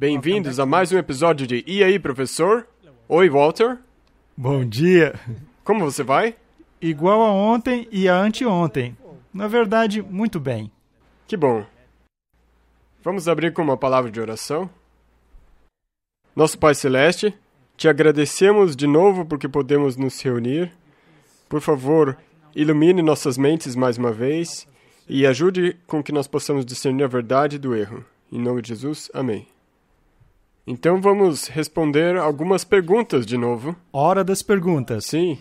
Bem-vindos a mais um episódio de E aí, professor? Oi, Walter. Bom dia. Como você vai? Igual a ontem e a anteontem. Na verdade, muito bem. Que bom. Vamos abrir com uma palavra de oração? Nosso Pai Celeste, te agradecemos de novo porque podemos nos reunir. Por favor, ilumine nossas mentes mais uma vez e ajude com que nós possamos discernir a verdade do erro. Em nome de Jesus, amém. Então vamos responder algumas perguntas de novo. Hora das perguntas. Sim.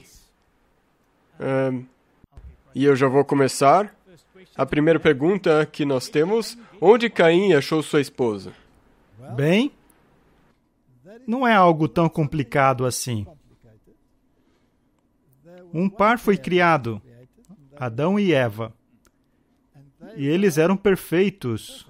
E eu já vou começar. A primeira pergunta que nós temos: onde Caim achou sua esposa? Bem, não é algo tão complicado assim. Um par foi criado, Adão e Eva. E eles eram perfeitos.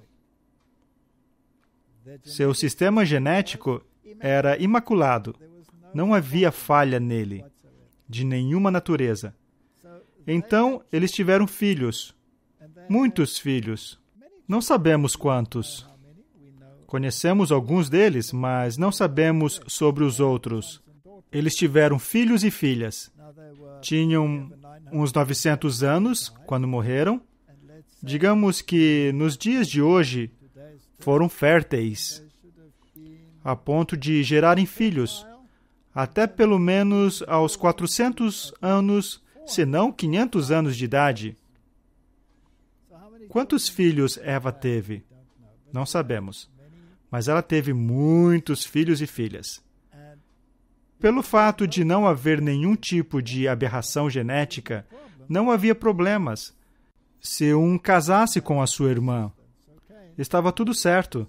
Seu sistema genético era imaculado. Não havia falha nele, de nenhuma natureza. Então, eles tiveram filhos. Muitos filhos. Não sabemos quantos. Conhecemos alguns deles, mas não sabemos sobre os outros. Eles tiveram filhos e filhas. Tinham uns 900 anos quando morreram. Digamos que nos dias de hoje foram férteis, a ponto de gerarem filhos, até pelo menos aos 400 anos, se não 500 anos de idade. Quantos filhos Eva teve? Não sabemos. Mas ela teve muitos filhos e filhas. Pelo fato de não haver nenhum tipo de aberração genética, não havia problemas. Se um casasse com a sua irmã, estava tudo certo.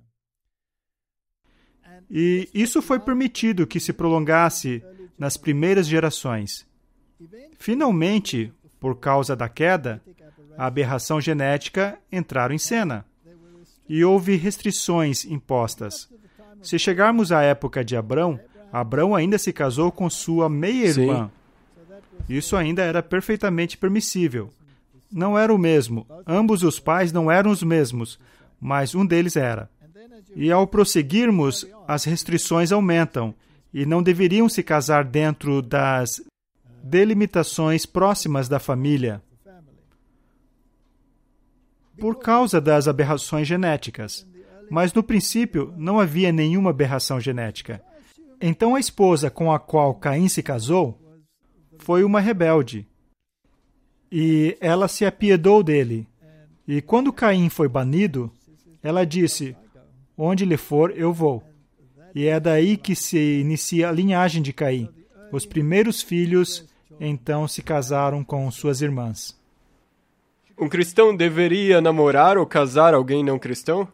E isso foi permitido que se prolongasse nas primeiras gerações. Finalmente, por causa da queda, a aberração genética entraram em cena. E houve restrições impostas. Se chegarmos à época de Abrão, Abrão ainda se casou com sua meia-irmã. Isso ainda era perfeitamente permissível. Não era o mesmo. Ambos os pais não eram os mesmos, mas um deles era. E ao prosseguirmos, as restrições aumentam e não deveriam se casar dentro das delimitações próximas da família, por causa das aberrações genéticas. Mas no princípio não havia nenhuma aberração genética. Então a esposa com a qual Caim se casou foi uma rebelde. E ela se apiedou dele. E quando Caim foi banido, ela disse: onde ele for, eu vou. E é daí que se inicia a linhagem de Caim. Os primeiros filhos, então, se casaram com suas irmãs. Um cristão deveria namorar ou casar alguém não cristão?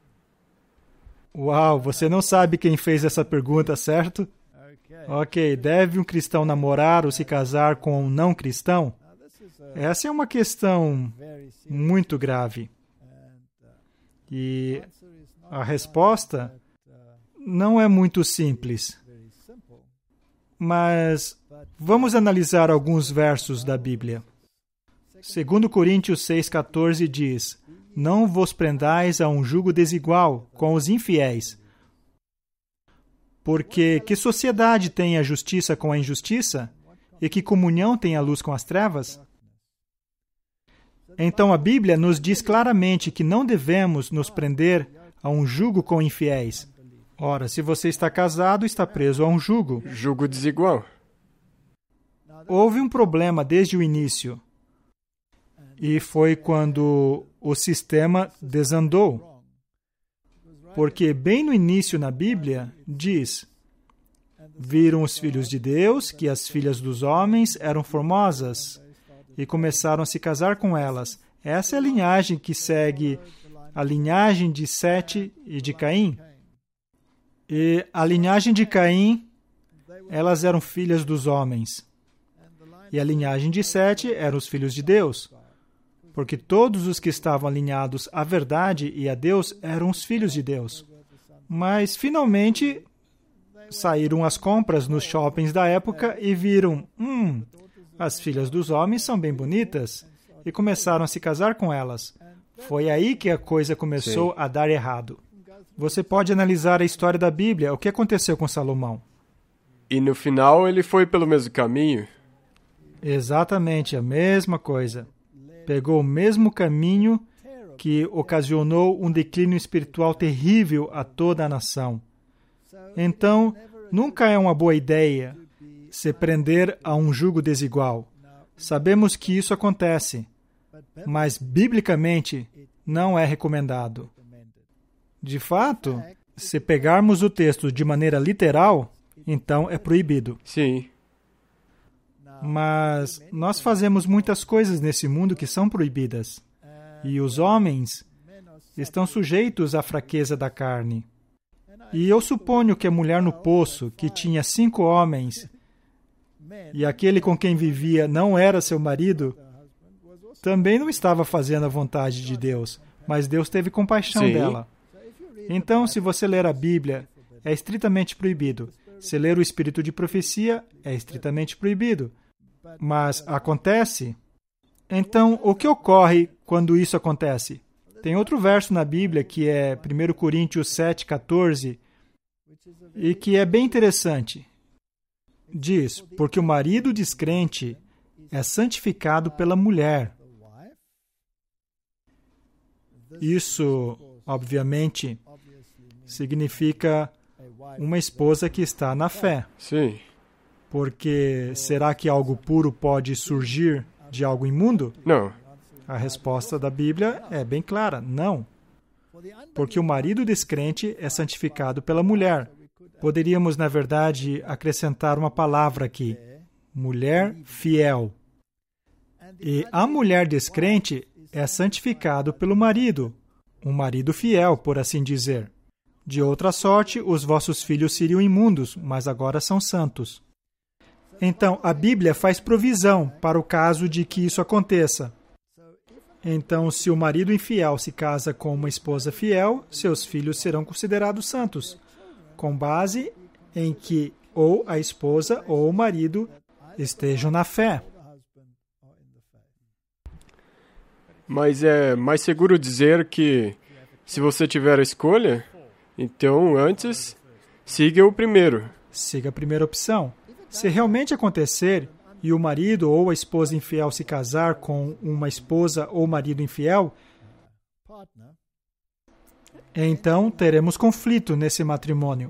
Uau, você não sabe quem fez essa pergunta, certo? Ok, deve um cristão namorar ou se casar com um não cristão? Essa é uma questão muito grave. E a resposta não é muito simples. Mas vamos analisar alguns versos da Bíblia. 2 Coríntios 6,14 diz: não vos prendais a um jugo desigual com os infiéis. Porque que sociedade tem a justiça com a injustiça? E que comunhão tem a luz com as trevas? Então a Bíblia nos diz claramente que não devemos nos prender a um jugo com infiéis. Ora, se você está casado, está preso a um jugo. Jugo desigual. Houve um problema desde o início. E foi quando o sistema desandou. Porque bem no início na Bíblia, diz: viram os filhos de Deus que as filhas dos homens eram formosas e começaram a se casar com elas. Essa é a linhagem que segue a linhagem de Sete e de Caim. E a linhagem de Caim, elas eram filhas dos homens. E a linhagem de Sete eram os filhos de Deus. Porque todos os que estavam alinhados à verdade e a Deus eram os filhos de Deus. Mas, finalmente, saíram as compras nos shoppings da época e viram, as filhas dos homens são bem bonitas, e começaram a se casar com elas. Foi aí que a coisa começou a dar errado. Você pode analisar a história da Bíblia. O que aconteceu com Salomão? E no final ele foi pelo mesmo caminho? Exatamente a mesma coisa. Pegou o mesmo caminho que ocasionou um declínio espiritual terrível a toda a nação. Então, nunca é uma boa ideia se prender a um jugo desigual. Sabemos que isso acontece, mas biblicamente não é recomendado. De fato, se pegarmos o texto de maneira literal, então é proibido. Sim. Mas nós fazemos muitas coisas nesse mundo que são proibidas. E os homens estão sujeitos à fraqueza da carne. E eu suponho que a mulher no poço, que tinha 5 homens, e aquele com quem vivia não era seu marido, também não estava fazendo a vontade de Deus, mas Deus teve compaixão dela. Então, se você ler a Bíblia, é estritamente proibido. Se ler o Espírito de Profecia, é estritamente proibido. Mas acontece. Então, o que ocorre quando isso acontece? Tem outro verso na Bíblia, que é 1 Coríntios 7,14, e que é bem interessante. Diz, porque o marido descrente é santificado pela mulher. Isso, obviamente, significa uma esposa que está na fé. Sim. Porque será que algo puro pode surgir de algo imundo? Não. A resposta da Bíblia é bem clara, não. Porque o marido descrente é santificado pela mulher. Poderíamos, na verdade, acrescentar uma palavra aqui. Mulher fiel. E a mulher descrente é santificado pelo marido. Um marido fiel, por assim dizer. De outra sorte, os vossos filhos seriam imundos, mas agora são santos. Então, a Bíblia faz provisão para o caso de que isso aconteça. Então, se o marido infiel se casa com uma esposa fiel, seus filhos serão considerados santos, com base em que ou a esposa ou o marido estejam na fé. Mas é mais seguro dizer que, se você tiver a escolha, então antes, siga o primeiro. Siga a primeira opção. Se realmente acontecer e o marido ou a esposa infiel se casar com uma esposa ou marido infiel, então teremos conflito nesse matrimônio.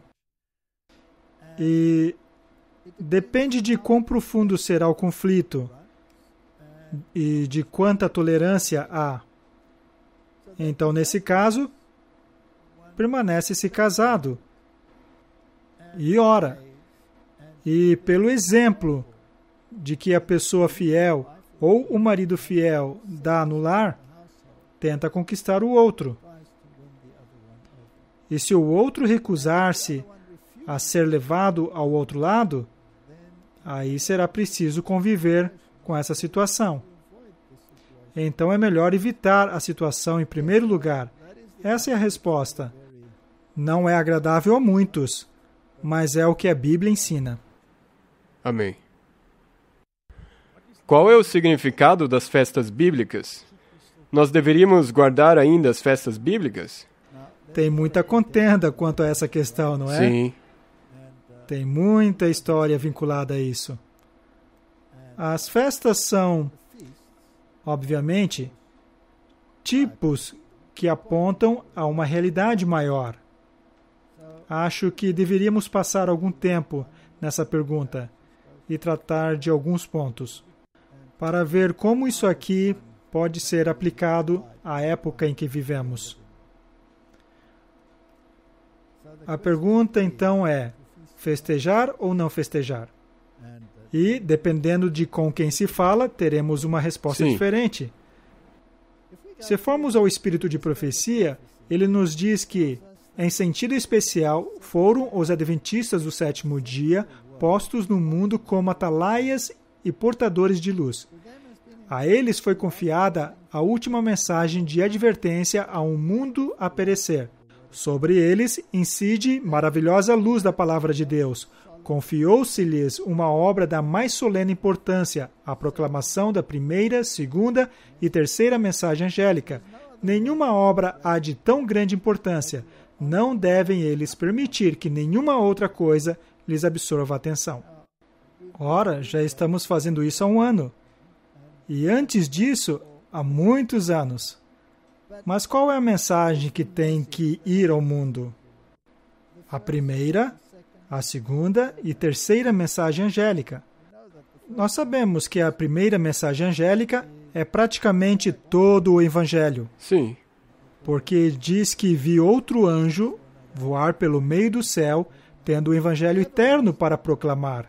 E depende de quão profundo será o conflito e de quanta tolerância há. Então, nesse caso, permanece-se casado e ora. E pelo exemplo de que a pessoa fiel ou o marido fiel dá no lar, tenta conquistar o outro. E se o outro recusar-se a ser levado ao outro lado, aí será preciso conviver com essa situação. Então é melhor evitar a situação em primeiro lugar. Essa é a resposta. Não é agradável a muitos, mas é o que a Bíblia ensina. Amém. Qual é o significado das festas bíblicas? Nós deveríamos guardar ainda as festas bíblicas? Tem muita contenda quanto a essa questão, não é? Sim. Tem muita história vinculada a isso. As festas são, obviamente, tipos que apontam a uma realidade maior. Acho que deveríamos passar algum tempo nessa pergunta e tratar de alguns pontos, para ver como isso aqui pode ser aplicado à época em que vivemos. A pergunta, então, é: festejar ou não festejar? E, dependendo de com quem se fala, teremos uma resposta diferente. Se formos ao Espírito de Profecia, ele nos diz que, em sentido especial, foram os adventistas do sétimo dia postos no mundo como atalaias e portadores de luz. A eles foi confiada a última mensagem de advertência a um mundo a perecer. Sobre eles incide maravilhosa luz da palavra de Deus. Confiou-se-lhes uma obra da mais solene importância, a proclamação da primeira, segunda e terceira mensagem angélica. Nenhuma obra há de tão grande importância. não devem eles permitir que nenhuma outra coisa lhes absorva a atenção. Ora, já estamos fazendo isso há 1 ano. E antes disso, há muitos anos. Mas qual é a mensagem que tem que ir ao mundo? A primeira, a segunda e terceira mensagem angélica. Nós sabemos que a primeira mensagem angélica é praticamente todo o Evangelho. Sim. Porque diz que vi outro anjo voar pelo meio do céu, tendo o Evangelho eterno para proclamar.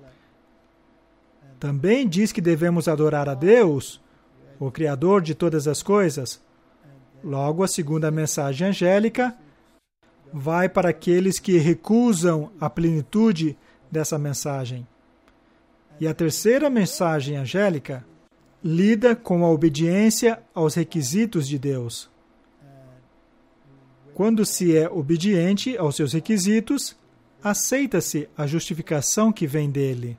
Também diz que devemos adorar a Deus, o Criador de todas as coisas. Logo, a segunda mensagem angélica vai para aqueles que recusam a plenitude dessa mensagem. E a terceira mensagem angélica lida com a obediência aos requisitos de Deus. Quando se é obediente aos seus requisitos, aceita-se a justificação que vem dele.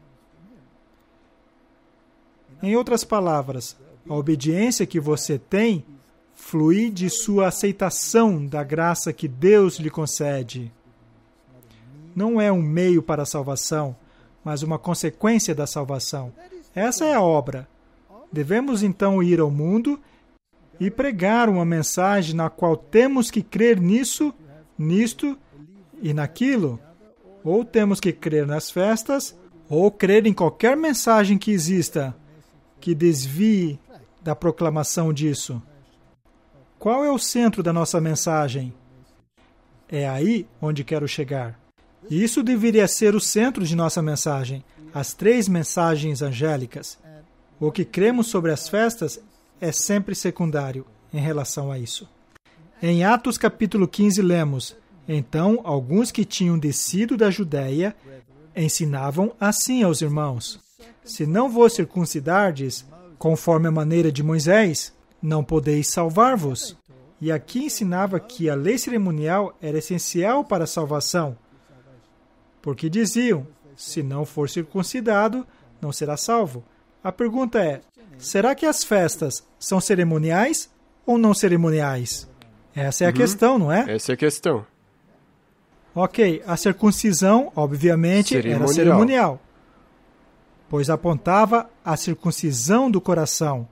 Em outras palavras, a obediência que você tem flui de sua aceitação da graça que Deus lhe concede. Não é um meio para a salvação, mas uma consequência da salvação. Essa é a obra. Devemos então ir ao mundo e pregar uma mensagem na qual temos que crer nisso, nisto e naquilo. Ou temos que crer nas festas, ou crer em qualquer mensagem que exista que desvie da proclamação disso. Qual é o centro da nossa mensagem? É aí onde quero chegar. Isso deveria ser o centro de nossa mensagem, as 3 mensagens angélicas. O que cremos sobre as festas é sempre secundário em relação a isso. Em Atos capítulo 15 lemos: Então, alguns que tinham descido da Judéia ensinavam assim aos irmãos: Se não vos circuncidardes, conforme a maneira de Moisés, não podeis salvar-vos. E aqui ensinava que a lei cerimonial era essencial para a salvação. Porque diziam: se não for circuncidado, não será salvo. A pergunta é: será que as festas são cerimoniais ou não cerimoniais? Essa é a questão, não é? Essa é a questão. Ok, a circuncisão, obviamente, era cerimonial, pois apontava à circuncisão do coração.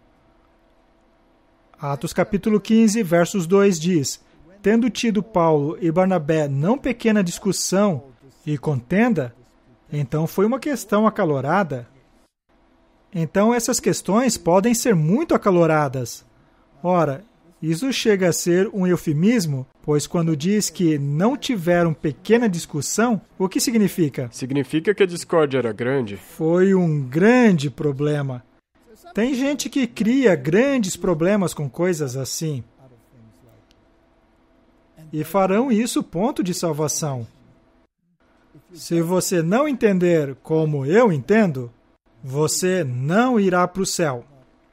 Atos capítulo 15, versos 2 diz: Tendo tido Paulo e Barnabé não pequena discussão e contenda, então foi uma questão acalorada. Então essas questões podem ser muito acaloradas. Ora, isso chega a ser um eufemismo, pois quando diz que não tiveram pequena discussão, o que significa? Significa que a discórdia era grande. Foi um grande problema. Tem gente que cria grandes problemas com coisas assim. E farão isso ponto de salvação. Se você não entender como eu entendo, você não irá para o céu.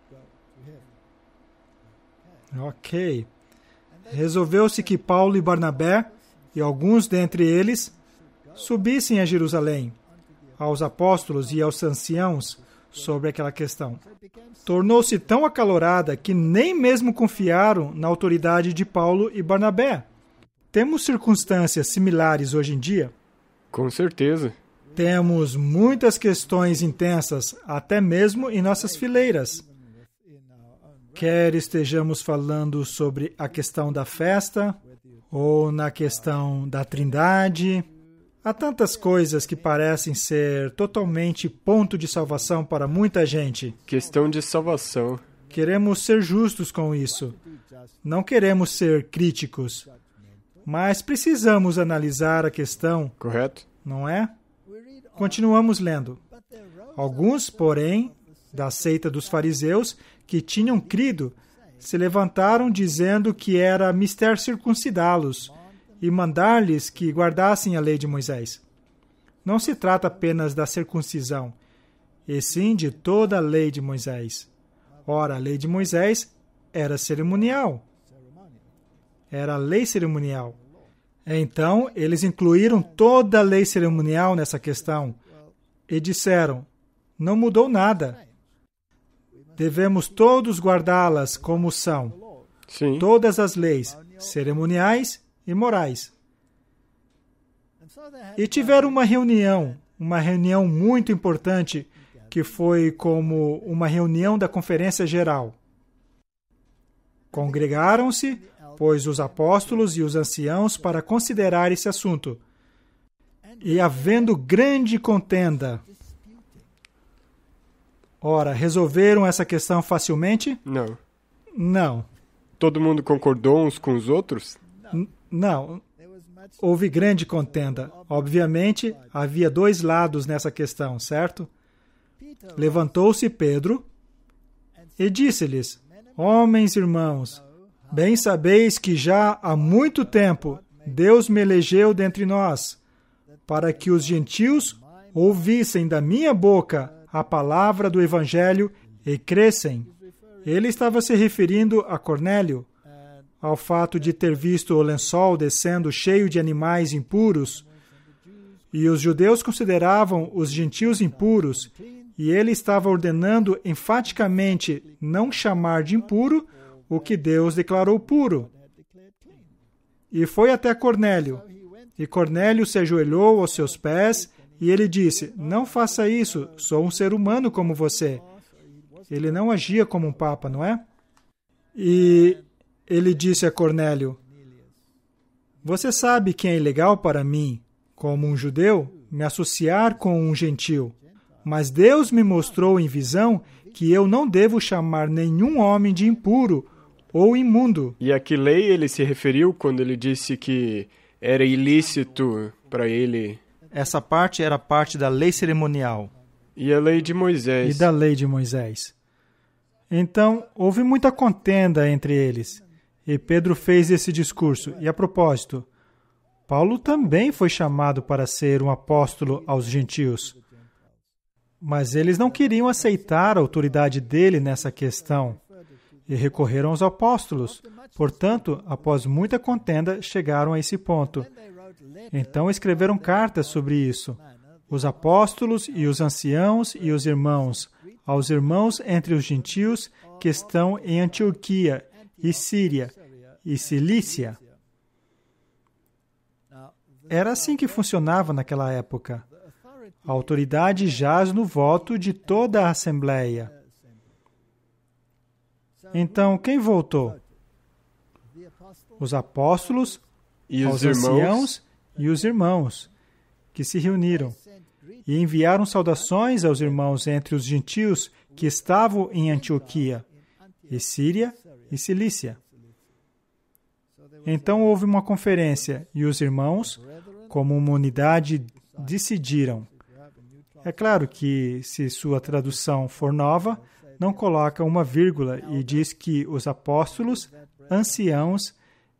Ok. Resolveu-se que Paulo e Barnabé, e alguns dentre eles, subissem a Jerusalém, aos apóstolos e aos anciãos, sobre aquela questão. Tornou-se tão acalorada que nem mesmo confiaram na autoridade de Paulo e Barnabé. Temos circunstâncias similares hoje em dia? Com certeza. Temos muitas questões intensas, até mesmo em nossas fileiras. Quer estejamos falando sobre a questão da festa, ou na questão da Trindade. Há tantas coisas que parecem ser totalmente ponto de salvação para muita gente. Questão de salvação. Queremos ser justos com isso. Não queremos ser críticos. Mas precisamos analisar a questão. Correto? Não é? Continuamos lendo. Alguns, porém, da seita dos fariseus, que tinham crido, se levantaram dizendo que era mister circuncidá-los e mandar-lhes que guardassem a lei de Moisés. Não se trata apenas da circuncisão, e sim de toda a lei de Moisés. Ora, a lei de Moisés era cerimonial. Era a lei cerimonial. Então, eles incluíram toda a lei cerimonial nessa questão e disseram: não mudou nada. Devemos todos guardá-las como são. Sim. Todas as leis, cerimoniais e morais. E tiveram uma reunião muito importante, que foi como uma reunião da Conferência Geral. Congregaram-se, pois, os apóstolos e os anciãos para considerar esse assunto. E havendo grande contenda. Ora, resolveram essa questão facilmente? Não. Não. Todo mundo concordou uns com os outros? Não. Houve grande contenda. Obviamente, havia dois lados nessa questão, certo? Levantou-se Pedro e disse-lhes: Homens e irmãos, bem sabeis que já há muito tempo Deus me elegeu dentre nós, para que os gentios ouvissem da minha boca a palavra do Evangelho e crescem. Ele estava se referindo a Cornélio, ao fato de ter visto o lençol descendo cheio de animais impuros, e os judeus consideravam os gentios impuros, e ele estava ordenando enfaticamente não chamar de impuro o que Deus declarou puro. E foi até Cornélio, e Cornélio se ajoelhou aos seus pés, e ele disse: Não faça isso, sou um ser humano como você. Ele não agia como um papa, não é? E ele disse a Cornélio: Você sabe que é ilegal para mim, como um judeu, me associar com um gentil. Mas Deus me mostrou em visão que eu não devo chamar nenhum homem de impuro ou imundo. E a que lei ele se referiu quando ele disse que era ilícito para ele? Essa parte era parte da lei cerimonial. E a lei de Moisés. E da lei de Moisés. Então, houve muita contenda entre eles. E Pedro fez esse discurso. E a propósito, Paulo também foi chamado para ser um apóstolo aos gentios. Mas eles não queriam aceitar a autoridade dele nessa questão e recorreram aos apóstolos. Portanto, após muita contenda, chegaram a esse ponto. Então escreveram cartas sobre isso. Os apóstolos e os anciãos e os irmãos, aos irmãos entre os gentios que estão em Antioquia e Síria e Cilícia. Era assim que funcionava naquela época. A autoridade jaz no voto de toda a Assembleia. Então, quem votou? Os apóstolos, E os anciãos e os irmãos, que se reuniram e enviaram saudações aos irmãos entre os gentios que estavam em Antioquia, e Síria e Cilícia. Então houve uma conferência e os irmãos, como uma unidade, decidiram. É claro que, se sua tradução for nova, não coloca uma vírgula e diz que os apóstolos, anciãos,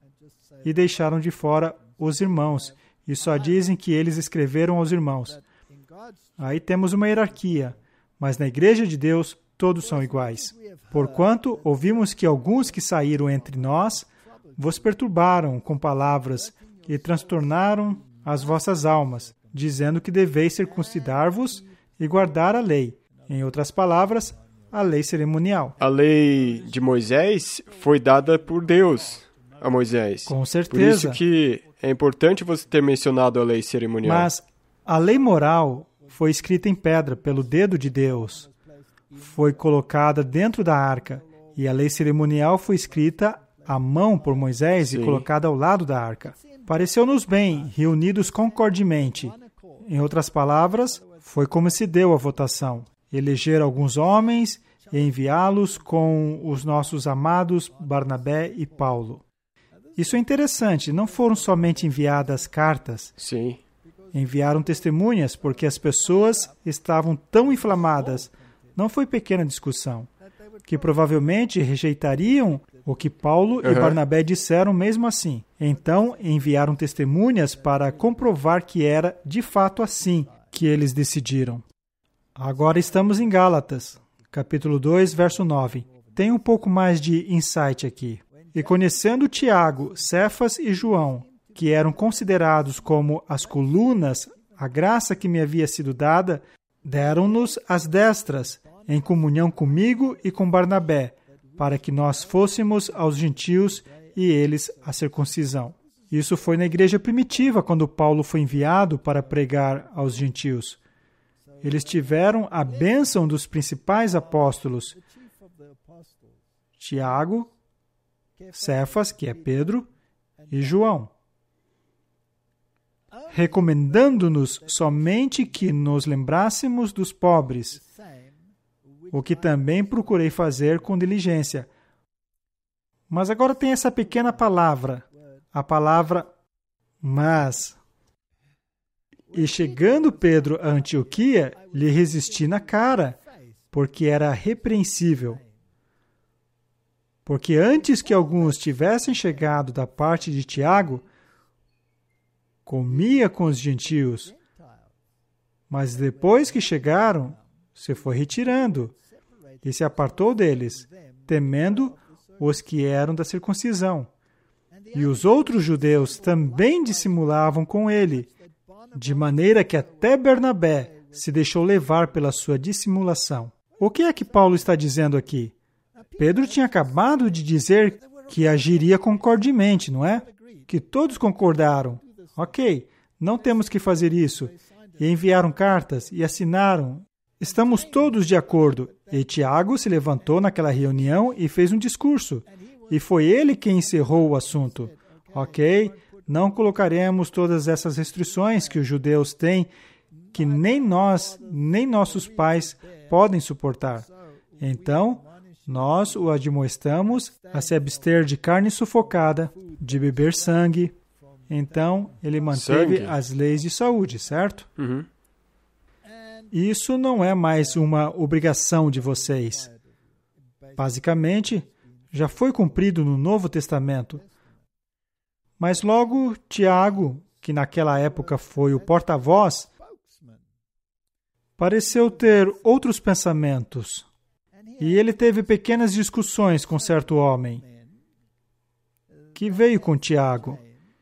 e deixaram de fora os irmãos, e só dizem que eles escreveram aos irmãos. Aí temos uma hierarquia, mas na Igreja de Deus todos são iguais. Porquanto ouvimos que alguns que saíram entre nós vos perturbaram com palavras e transtornaram as vossas almas, dizendo que deveis circuncidar-vos e guardar a lei. Em outras palavras, a lei cerimonial. A lei de Moisés foi dada por Deus a Moisés. Com certeza. Por isso que é importante você ter mencionado a lei cerimonial. Mas a lei moral foi escrita em pedra pelo dedo de Deus. Foi colocada dentro da arca. E a lei cerimonial foi escrita à mão por Moisés e colocada ao lado da arca. Pareceu-nos bem, reunidos concordemente. Em outras palavras, foi como se deu a votação. Eleger alguns homens e enviá-los com os nossos amados Barnabé e Paulo. Isso é interessante, não foram somente enviadas cartas. Sim. Enviaram testemunhas porque as pessoas estavam tão inflamadas. Não foi pequena discussão. Que provavelmente rejeitariam o que Paulo e Barnabé disseram mesmo assim. Então, enviaram testemunhas para comprovar que era de fato assim que eles decidiram. Agora estamos em Gálatas, capítulo 2, verso 9. Tem um pouco mais de insight aqui. E conhecendo Tiago, Cefas e João, que eram considerados como as colunas, a graça que me havia sido dada, deram-nos as destras, em comunhão comigo e com Barnabé, para que nós fôssemos aos gentios e eles a circuncisão. Isso foi na igreja primitiva, quando Paulo foi enviado para pregar aos gentios. Eles tiveram a bênção dos principais apóstolos, Tiago, Cefas, que é Pedro, e João, recomendando-nos somente que nos lembrássemos dos pobres, o que também procurei fazer com diligência. Mas agora tem essa pequena palavra, a palavra mas. E chegando Pedro a Antioquia, lhe resisti na cara, porque era repreensível. Porque antes que alguns tivessem chegado da parte de Tiago, comia com os gentios. Mas depois que chegaram, se foi retirando e se apartou deles, temendo os que eram da circuncisão. E os outros judeus também dissimulavam com ele, de maneira que até Bernabé se deixou levar pela sua dissimulação. O que é que Paulo está dizendo aqui? Pedro tinha acabado de dizer que agiria concordemente, não é? Que todos concordaram. Ok, não temos que fazer isso. E enviaram cartas e assinaram. Estamos todos de acordo. E Tiago se levantou naquela reunião e fez um discurso. E foi ele quem encerrou o assunto. Ok, não colocaremos todas essas restrições que os judeus têm, que nem nós, nem nossos pais podem suportar. Então, nós o admoestamos a se abster de carne sufocada, de beber sangue. Então, ele manteve as leis de saúde, certo? Uhum. Isso não é mais uma obrigação de vocês. Basicamente, já foi cumprido no Novo Testamento. Mas logo, Tiago, que naquela época foi o porta-voz, pareceu ter outros pensamentos. E ele teve pequenas discussões com certo homem, que veio com Tiago.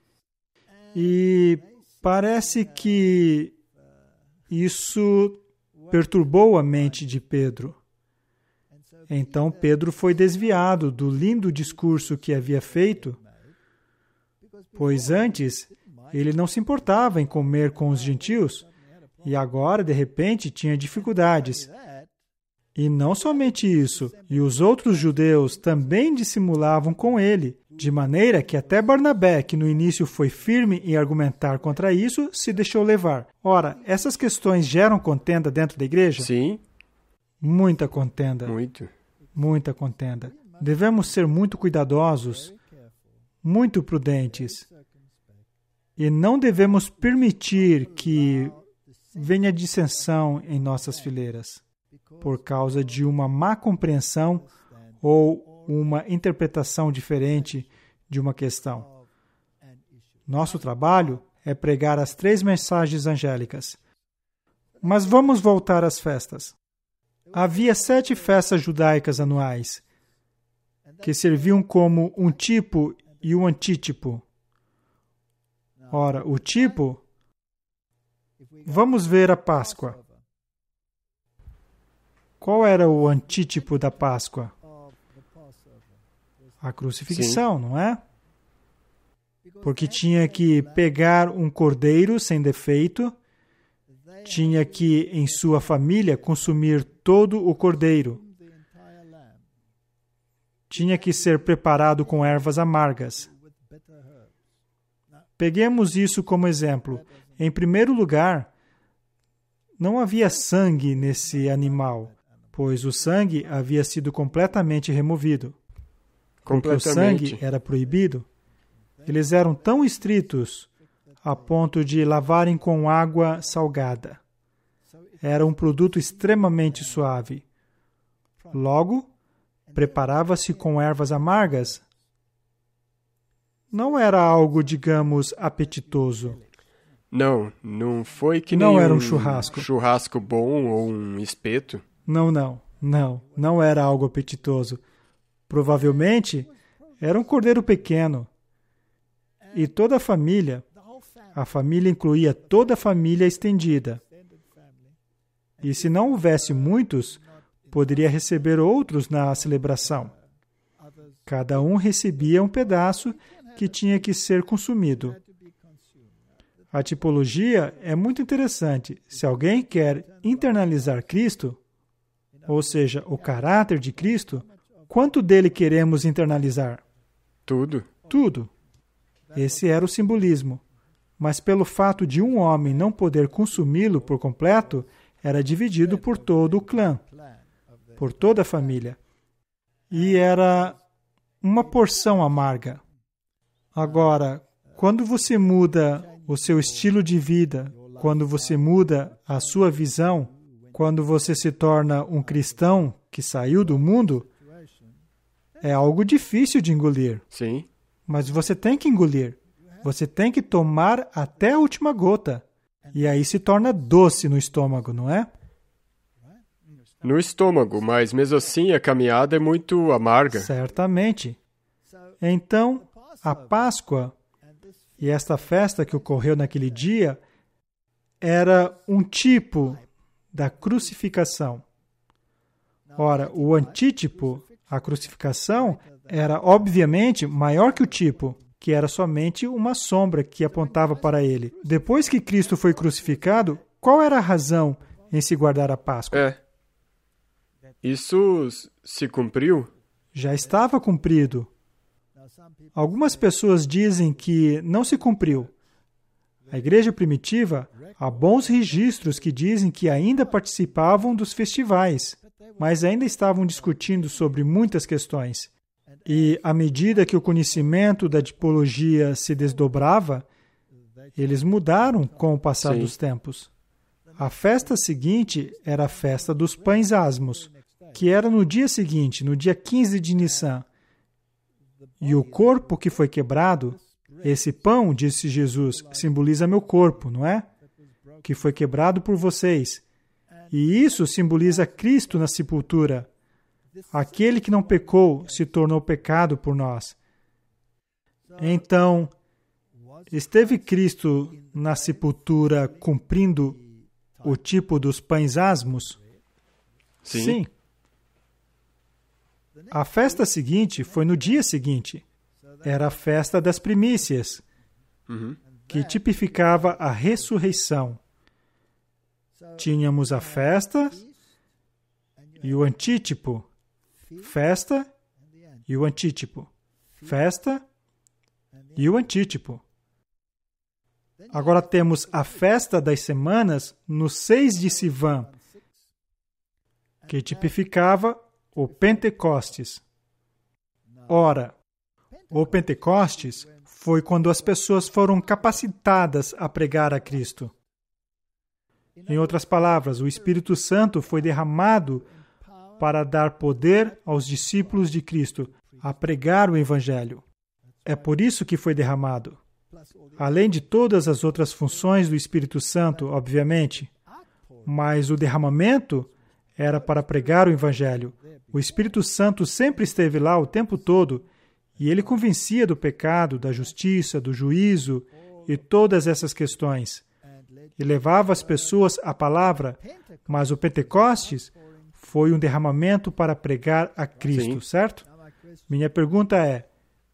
E parece que isso perturbou a mente de Pedro. Então Pedro foi desviado do lindo discurso que havia feito, pois antes ele não se importava em comer com os gentios, e agora, de repente, tinha dificuldades. E não somente isso, e os outros judeus também dissimulavam com ele, de maneira que até Barnabé, que no início foi firme em argumentar contra isso, se deixou levar. Ora, essas questões geram contenda dentro da igreja? Sim. Muita contenda. Muita contenda. Devemos ser muito cuidadosos, muito prudentes. E não devemos permitir que venha dissensão em nossas fileiras, por causa de uma má compreensão ou uma interpretação diferente de uma questão. Nosso trabalho é pregar as 3 mensagens angélicas. Mas vamos voltar às festas. Havia 7 festas judaicas anuais, que serviam como um tipo e um antítipo. Ora, o tipo... Vamos ver a Páscoa. Qual era o antítipo da Páscoa? A crucifixão, não é? Porque tinha que pegar um cordeiro sem defeito, tinha que, em sua família, consumir todo o cordeiro. Tinha que ser preparado com ervas amargas. Peguemos isso como exemplo. Em primeiro lugar, não havia sangue nesse animal, pois o sangue havia sido completamente removido. Porque o sangue era proibido. Eles eram tão estritos a ponto de lavarem com água salgada. Era um produto extremamente suave. Logo, preparava-se com ervas amargas. Não era algo, digamos, apetitoso. Não foi que não nem era um churrasco. Churrasco bom ou um espeto. Não era algo apetitoso. Provavelmente, era um cordeiro pequeno. E toda a família incluía toda a família estendida. E se não houvesse muitos, poderia receber outros na celebração. Cada um recebia um pedaço que tinha que ser consumido. A tipologia é muito interessante. Se alguém quer internalizar Cristo, ou seja, o caráter de Cristo, quanto dele queremos internalizar? Tudo. Tudo. Esse era o simbolismo. Mas pelo fato de um homem não poder consumi-lo por completo, era dividido por todo o clã, por toda a família. E era uma porção amarga. Agora, quando você muda o seu estilo de vida, quando você muda a sua visão, quando você se torna um cristão que saiu do mundo, é algo difícil de engolir. Sim. Mas você tem que engolir. Você tem que tomar até a última gota. E aí se torna doce no estômago, não é? No estômago, mas mesmo assim a caminhada é muito amarga. Certamente. Então, a Páscoa e esta festa que ocorreu naquele dia era um tipo da crucificação. Ora, o antítipo, a crucificação, era obviamente maior que o tipo, que era somente uma sombra que apontava para ele. Depois que Cristo foi crucificado, qual era a razão em se guardar a Páscoa? Isso se cumpriu? Já estava cumprido. Algumas pessoas dizem que não se cumpriu. A igreja primitiva, há bons registros que dizem que ainda participavam dos festivais, mas ainda estavam discutindo sobre muitas questões. E, à medida que o conhecimento da tipologia se desdobrava, eles mudaram com o passar dos tempos. A festa seguinte era a festa dos pães asmos, que era no dia seguinte, no dia 15 de Nissan. E o corpo que foi quebrado, esse pão, disse Jesus, simboliza meu corpo, não é? Que foi quebrado por vocês. E isso simboliza Cristo na sepultura. Aquele que não pecou se tornou pecado por nós. Então, esteve Cristo na sepultura cumprindo o tipo dos pães asmos? Sim. A festa seguinte foi no dia seguinte. Era a festa das primícias, que tipificava a ressurreição. Tínhamos a festa e o antítipo. Festa e o antítipo. Festa e o antítipo. Agora temos a festa das semanas no 6 de Sivan, que tipificava o Pentecostes. Ora, o Pentecostes foi quando as pessoas foram capacitadas a pregar a Cristo. Em outras palavras, o Espírito Santo foi derramado para dar poder aos discípulos de Cristo a pregar o Evangelho. É por isso que foi derramado. Além de todas as outras funções do Espírito Santo, obviamente, mas o derramamento era para pregar o Evangelho. O Espírito Santo sempre esteve lá o tempo todo e ele convencia do pecado, da justiça, do juízo e todas essas questões. E levava as pessoas à palavra, mas o Pentecostes foi um derramamento para pregar a Cristo, certo? Minha pergunta é,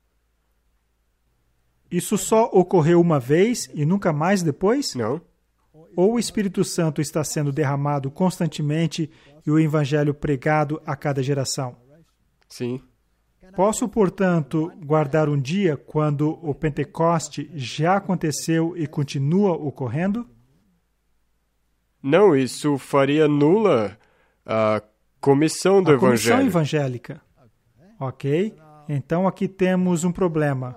isso só ocorreu uma vez e nunca mais depois? Não. Ou o Espírito Santo está sendo derramado constantemente e o Evangelho pregado a cada geração? Sim. Posso, portanto, guardar um dia quando o Pentecoste já aconteceu e continua ocorrendo? Não, isso faria nula a comissão do Evangelho. A comissão evangélica. Ok? Então aqui temos um problema.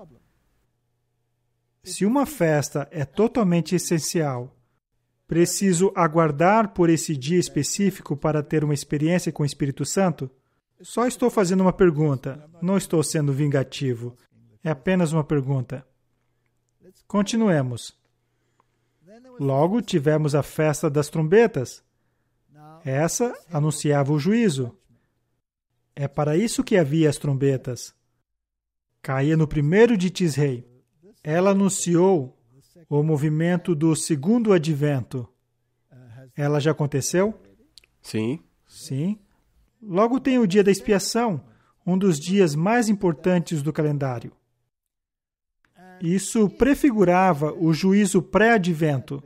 Se uma festa é totalmente essencial, preciso aguardar por esse dia específico para ter uma experiência com o Espírito Santo? Só estou fazendo uma pergunta. Não estou sendo vingativo. É apenas uma pergunta. Continuemos. Logo, tivemos a festa das trombetas. Essa anunciava o juízo. É para isso que havia as trombetas. Caía no 1º de Tisrei. Ela anunciou o movimento do segundo advento. Ela já aconteceu? Sim. Sim. Logo tem o dia da expiação, um dos dias mais importantes do calendário. Isso prefigurava o juízo pré-advento.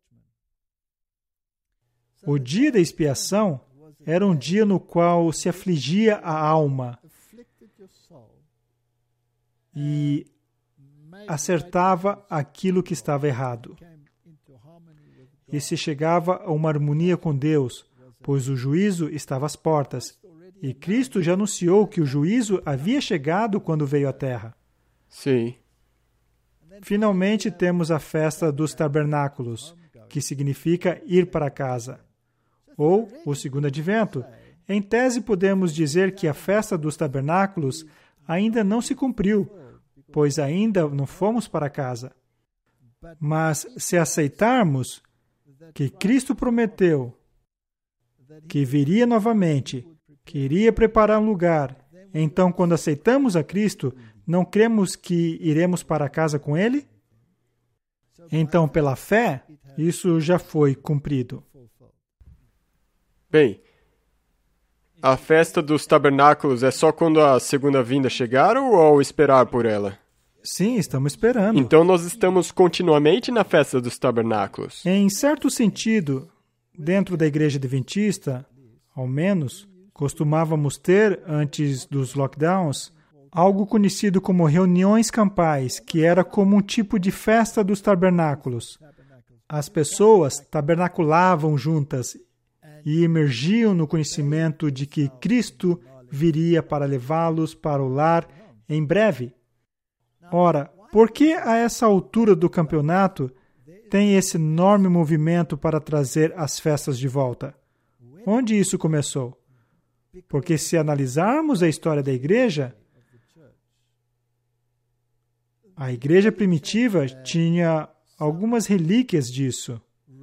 O dia da expiação era um dia no qual se afligia a alma e acertava aquilo que estava errado. E se chegava a uma harmonia com Deus, pois o juízo estava às portas. E Cristo já anunciou que o juízo havia chegado quando veio à Terra. Sim. Finalmente temos a festa dos tabernáculos, que significa ir para casa. Ou o segundo advento. Em tese, podemos dizer que a festa dos tabernáculos ainda não se cumpriu, pois ainda não fomos para casa. Mas se aceitarmos que Cristo prometeu que viria novamente, que iria preparar um lugar, então quando aceitamos a Cristo, não cremos que iremos para casa com Ele? Então, pela fé, isso já foi cumprido. Bem, a festa dos tabernáculos é só quando a segunda vinda chegar ou ao esperar por ela? Sim, estamos esperando. Então nós estamos continuamente na festa dos tabernáculos. Em certo sentido, dentro da igreja adventista, ao menos, costumávamos ter, antes dos lockdowns, algo conhecido como reuniões campais, que era como um tipo de festa dos tabernáculos. As pessoas tabernaculavam juntas e emergiam no conhecimento de que Cristo viria para levá-los para o lar em breve. Ora, por que a essa altura do campeonato tem esse enorme movimento para trazer as festas de volta? Onde isso começou? Porque se analisarmos a história da igreja, a igreja primitiva tinha algumas relíquias disso.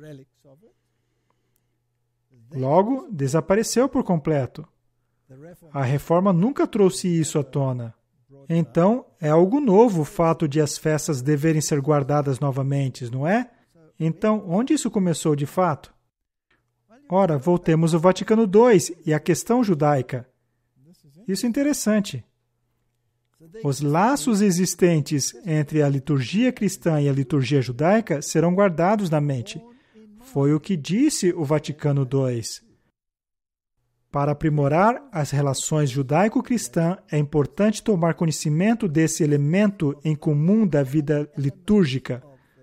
Logo, desapareceu por completo. A reforma nunca trouxe isso à tona. Então, é algo novo o fato de as festas deverem ser guardadas novamente, não é? Então, onde isso começou de fato? Ora, voltemos ao Vaticano II e à questão judaica. Isso é interessante. Os laços existentes entre a liturgia cristã e a liturgia judaica serão guardados na mente. Foi o que disse o Vaticano II. Para aprimorar as relações judaico-cristã, é importante tomar conhecimento desse elemento em comum da vida litúrgica.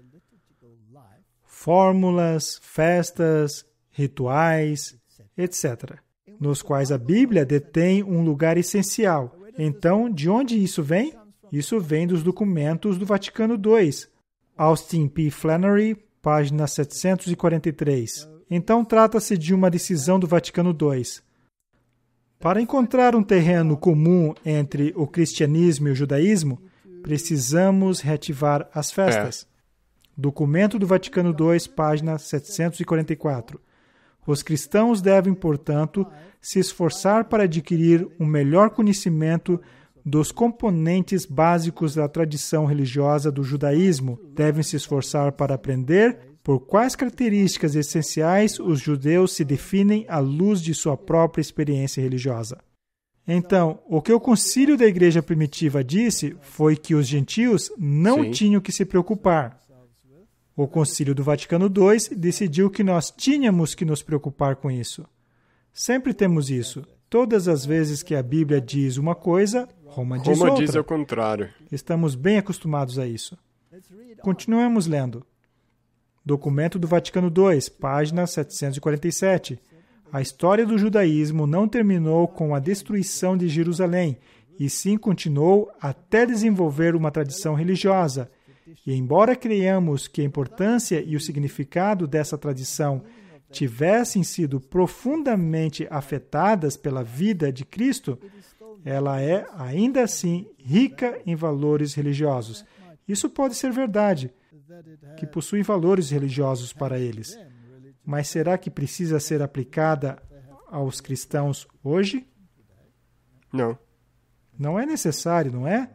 Fórmulas, festas, rituais, etc., nos quais a Bíblia detém um lugar essencial. Então, de onde isso vem? Isso vem dos documentos do Vaticano II. Austin P. Flannery, página 743. Então, trata-se de uma decisão do Vaticano II. Para encontrar um terreno comum entre o cristianismo e o judaísmo, precisamos reativar as festas. Documento do Vaticano II, página 744. Os cristãos devem, portanto, se esforçar para adquirir um melhor conhecimento dos componentes básicos da tradição religiosa do judaísmo. Devem se esforçar para aprender por quais características essenciais os judeus se definem à luz de sua própria experiência religiosa. Então, o que o concílio da igreja primitiva disse foi que os gentios não tinham que se preocupar. O concílio do Vaticano II decidiu que nós tínhamos que nos preocupar com isso. Sempre temos isso. Todas as vezes que a Bíblia diz uma coisa, Roma diz outra. Roma diz o contrário. Estamos bem acostumados a isso. Continuemos lendo. Documento do Vaticano II, página 747. A história do judaísmo não terminou com a destruição de Jerusalém, e sim continuou até desenvolver uma tradição religiosa. E embora creiamos que a importância e o significado dessa tradição tivessem sido profundamente afetadas pela vida de Cristo, ela é, ainda assim, rica em valores religiosos. Isso pode ser verdade, que possui valores religiosos para eles. Mas será que precisa ser aplicada aos cristãos hoje? Não. Não é necessário, não é?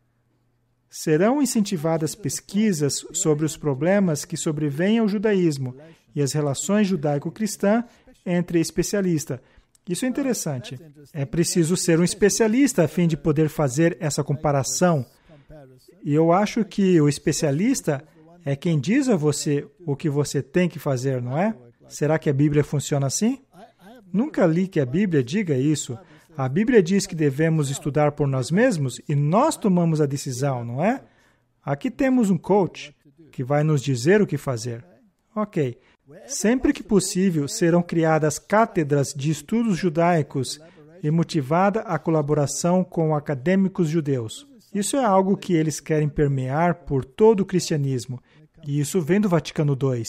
Serão incentivadas pesquisas sobre os problemas que sobrevêm ao judaísmo e as relações judaico-cristã entre especialistas. Isso é interessante. É preciso ser um especialista a fim de poder fazer essa comparação E eu acho que o especialista é quem diz a você o que você tem que fazer, não é? Será que a Bíblia funciona assim? Nunca li que a Bíblia diga isso. A Bíblia diz que devemos estudar por nós mesmos e nós tomamos a decisão, não é? Aqui temos um coach que vai nos dizer o que fazer. Ok. Sempre que possível, serão criadas cátedras de estudos judaicos e motivada a colaboração com acadêmicos judeus. Isso é algo que eles querem permear por todo o cristianismo. E isso vem do Vaticano II.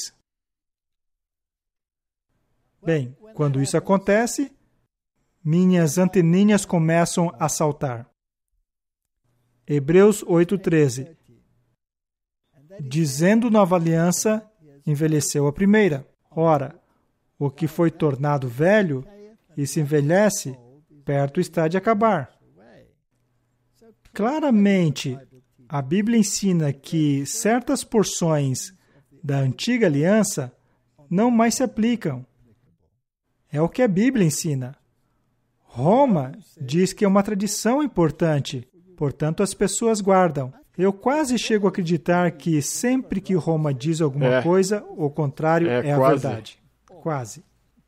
Bem, quando isso acontece, minhas anteninhas começam a saltar. Hebreus 8:13. Dizendo nova aliança, envelheceu a primeira. Ora, o que foi tornado velho e se envelhece, perto está de acabar. Claramente, a Bíblia ensina que certas porções da antiga aliança não mais se aplicam. É o que a Bíblia ensina. Roma diz que é uma tradição importante, portanto as pessoas guardam. Eu quase chego a acreditar que sempre que Roma diz alguma coisa, o contrário é a verdade. Quase.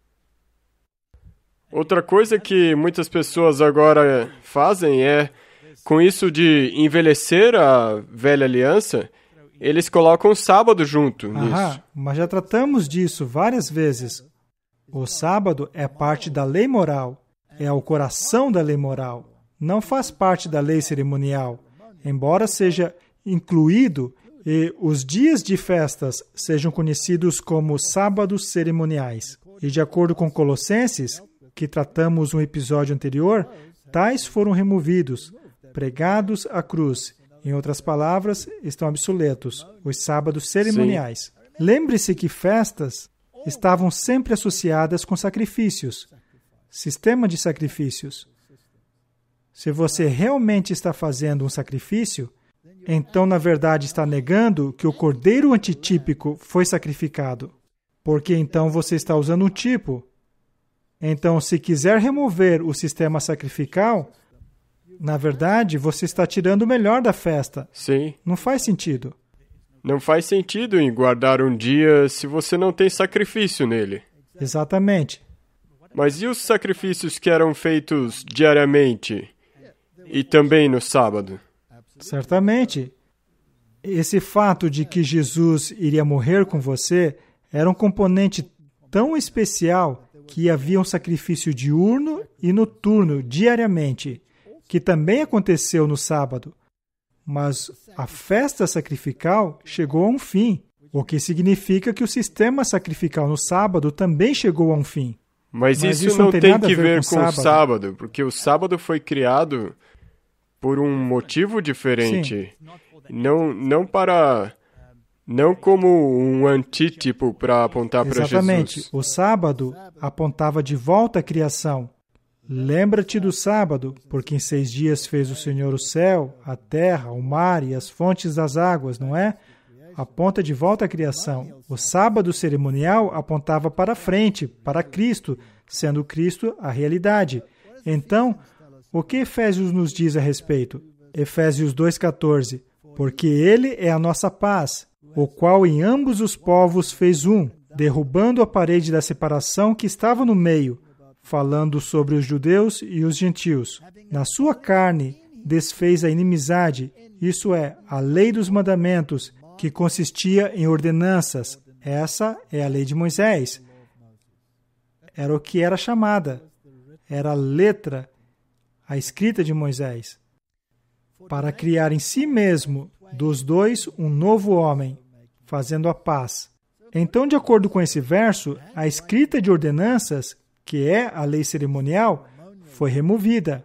Outra coisa que muitas pessoas agora fazem é, com isso de envelhecer a velha aliança, eles colocam o sábado junto nisso. Mas já tratamos disso várias vezes. O sábado é parte da lei moral, é o coração da lei moral, não faz parte da lei cerimonial. Embora seja incluído e os dias de festas sejam conhecidos como sábados cerimoniais. E de acordo com Colossenses, que tratamos no episódio anterior, tais foram removidos, pregados à cruz. Em outras palavras, estão obsoletos, os sábados cerimoniais. Sim. Lembre-se que festas estavam sempre associadas com sacrifícios, sistema de sacrifícios. Se você realmente está fazendo um sacrifício, então, na verdade, está negando que o cordeiro antitípico foi sacrificado. Porque então você está usando um tipo. Então, se quiser remover o sistema sacrificial, na verdade, você está tirando o melhor da festa. Sim. Não faz sentido. Não faz sentido em guardar um dia se você não tem sacrifício nele. Exatamente. Mas e os sacrifícios que eram feitos diariamente? E também no sábado? Certamente. Esse fato de que Jesus iria morrer com você era um componente tão especial que havia um sacrifício diurno e noturno diariamente, que também aconteceu no sábado. Mas a festa sacrificial chegou a um fim, o que significa que o sistema sacrificial no sábado também chegou a um fim. Mas isso não tem que ver com o sábado, porque o sábado foi criado por um motivo diferente. Não como um antítipo para apontar para Jesus. Exatamente. O sábado apontava de volta à criação. Lembra-te do sábado, porque em 6 dias fez o Senhor o céu, a terra, o mar e as fontes das águas, não é? Aponta de volta à criação. O sábado cerimonial apontava para frente, para Cristo, sendo Cristo a realidade. Então, o que Efésios nos diz a respeito? Efésios 2,14. Porque Ele é a nossa paz, o qual em ambos os povos fez um, derrubando a parede da separação que estava no meio, falando sobre os judeus e os gentios. Na sua carne desfez a inimizade, isso é, a lei dos mandamentos, que consistia em ordenanças. Essa é a lei de Moisés. Era o que era chamada. Era a letra, a escrita de Moisés. Para criar em si mesmo, dos dois, um novo homem, fazendo a paz. Então, de acordo com esse verso, a escrita de ordenanças, que é a lei cerimonial, foi removida.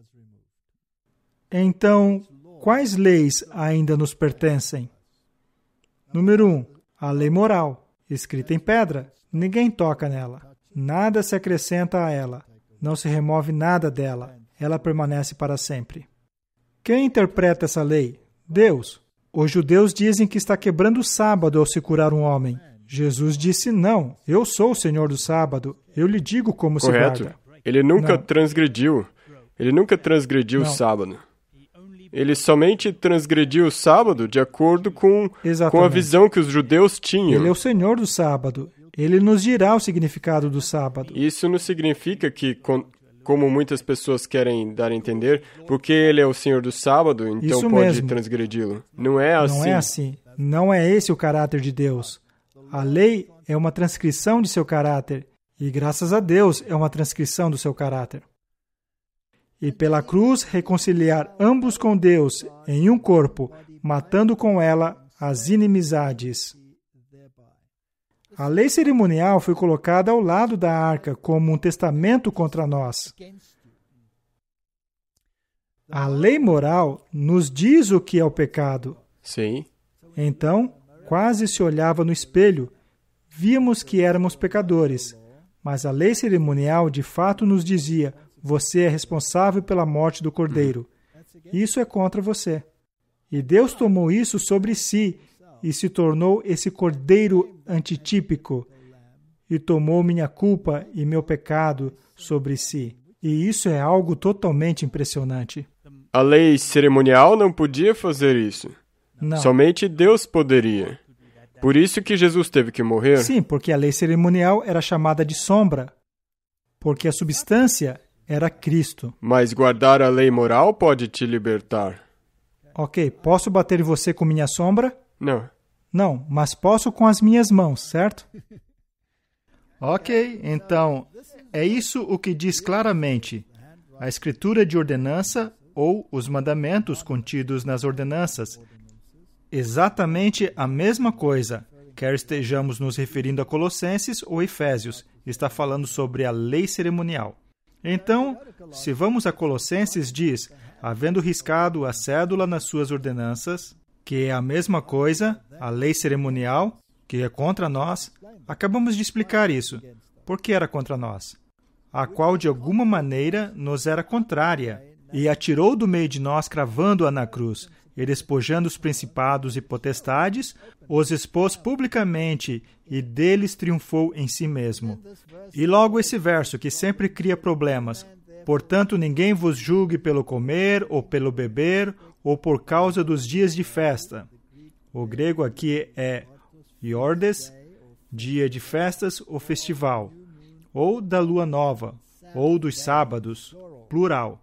Então, quais leis ainda nos pertencem? Número 1, a lei moral, escrita em pedra. Ninguém toca nela. Nada se acrescenta a ela. Não se remove nada dela. Ela permanece para sempre. Quem interpreta essa lei? Deus. Os judeus dizem que está quebrando o sábado ao se curar um homem. Jesus disse, não, eu sou o Senhor do sábado. Eu lhe digo como se guarda. Ele nunca transgrediu. Ele nunca transgrediu o sábado. Ele somente transgrediu o sábado de acordo com a Exatamente. visão que os judeus tinham. Ele é o Senhor do sábado. Ele nos dirá o significado do sábado. Isso não significa que, como muitas pessoas querem dar a entender, porque ele é o Senhor do sábado, então Isso pode mesmo. transgredi-lo. Não é assim. Não é assim. Não é esse o caráter de Deus. A lei é uma transcrição de seu caráter. E graças a Deus é uma transcrição do seu caráter. E pela cruz reconciliar ambos com Deus em um corpo, matando com ela as inimizades. A lei cerimonial foi colocada ao lado da arca como um testamento contra nós. A lei moral nos diz o que é o pecado. Sim. Então, quase se olhava no espelho, víamos que éramos pecadores, mas a lei cerimonial de fato nos dizia: você é responsável pela morte do cordeiro. Isso é contra você. E Deus tomou isso sobre si e se tornou esse cordeiro antitípico e tomou minha culpa e meu pecado sobre si. E isso é algo totalmente impressionante. A lei cerimonial não podia fazer isso. Não. Somente Deus poderia. Por isso que Jesus teve que morrer. Sim, porque a lei cerimonial era chamada de sombra, porque a substância era Cristo. Mas guardar a lei moral pode te libertar. Ok, posso bater em você com minha sombra? Não. Não, mas posso com as minhas mãos, certo? Ok, então, é isso o que diz claramente a escritura de ordenança ou os mandamentos contidos nas ordenanças. Exatamente a mesma coisa, quer estejamos nos referindo a Colossenses ou Efésios, está falando sobre a lei cerimonial. Então, se vamos a Colossenses, diz, havendo riscado a cédula nas suas ordenanças, que é a mesma coisa, a lei cerimonial, que é contra nós, acabamos de explicar isso. Por que era contra nós? A qual de alguma maneira nos era contrária, e atirou do meio de nós cravando-a na cruz, e despojando os principados e potestades, os expôs publicamente, e deles triunfou em si mesmo. E logo esse verso, que sempre cria problemas. Portanto, ninguém vos julgue pelo comer, ou pelo beber, ou por causa dos dias de festa. O grego aqui é iordes, dia de festas ou festival, ou da lua nova, ou dos sábados, plural.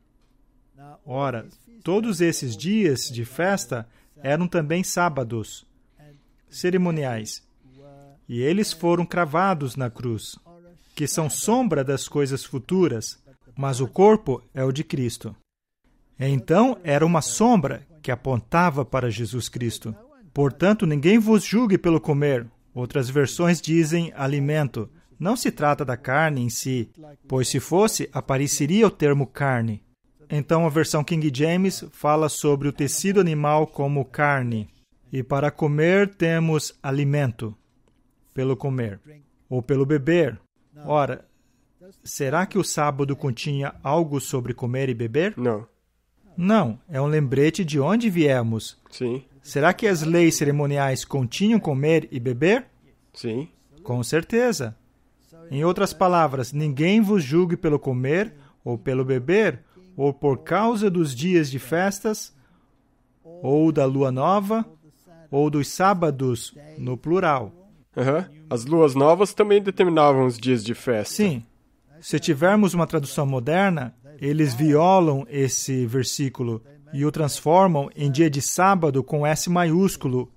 Ora, todos esses dias de festa eram também sábados cerimoniais, e eles foram cravados na cruz, que são sombra das coisas futuras, mas o corpo é o de Cristo. Então, era uma sombra que apontava para Jesus Cristo. Portanto, ninguém vos julgue pelo comer. Outras versões dizem alimento. Não se trata da carne em si, pois se fosse, apareceria o termo carne. Então, a versão King James fala sobre o tecido animal como carne. E para comer temos alimento, pelo comer, ou pelo beber. Ora, será que o sábado continha algo sobre comer e beber? Não. Não, é um lembrete de onde viemos. Sim. Será que as leis cerimoniais continham comer e beber? Sim. Com certeza. Em outras palavras, ninguém vos julgue pelo comer ou pelo beber, ou por causa dos dias de festas, ou da lua nova, ou dos sábados, no plural. As luas novas também determinavam os dias de festa. Sim. Se tivermos uma tradução moderna, eles violam esse versículo e o transformam em dia de sábado com S maiúsculo,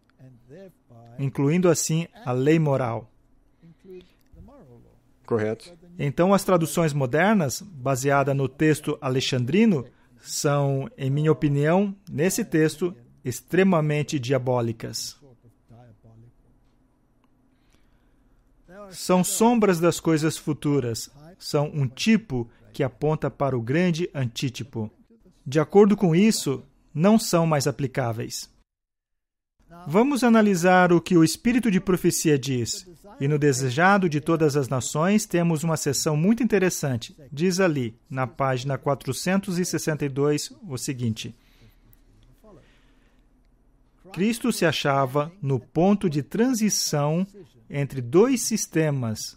incluindo assim a lei moral. Correto. Então, as traduções modernas, baseadas no texto alexandrino, são, em minha opinião, nesse texto, extremamente diabólicas. São sombras das coisas futuras. São um tipo que aponta para o grande antítipo. De acordo com isso, não são mais aplicáveis. Vamos analisar o que o Espírito de Profecia diz. E no Desejado de Todas as Nações temos uma seção muito interessante. Diz ali, na página 462, o seguinte: Cristo se achava no ponto de transição entre dois sistemas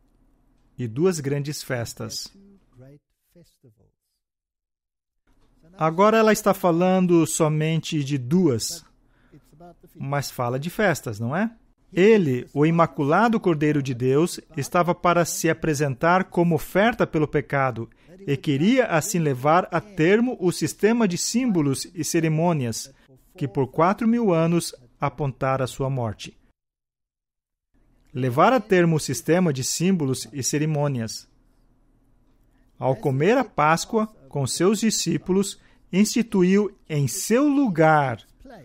e duas grandes festas. Agora ela está falando somente de 2, mas fala de festas, não é? Ele, o Imaculado Cordeiro de Deus, estava para se apresentar como oferta pelo pecado e queria assim levar a termo o sistema de símbolos e cerimônias que por 4.000 anos apontara a sua morte. Levar a termo o sistema de símbolos e cerimônias. Ao comer a Páscoa com seus discípulos, instituiu em seu lugar